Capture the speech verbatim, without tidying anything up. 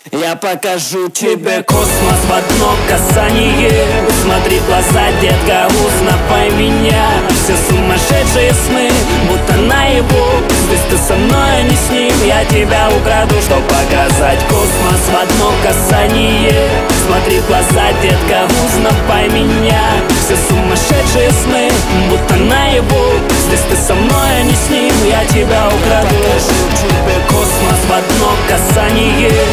Я покажу тебе космос в одно касание. Смотри в глаза, детка, узнавай меня. Все сумасшедшие сны, будто наяву. Здесь ты со мной, а не с ним. Я тебя украду, чтоб показать космос в одно касание. Смотри в глаза, детка, узнавай меня. Все сумасшедшие сны, будто наяву. Здесь ты со мной, а не с ним. Я тебя украду. Покажу тебе космос в одно касание.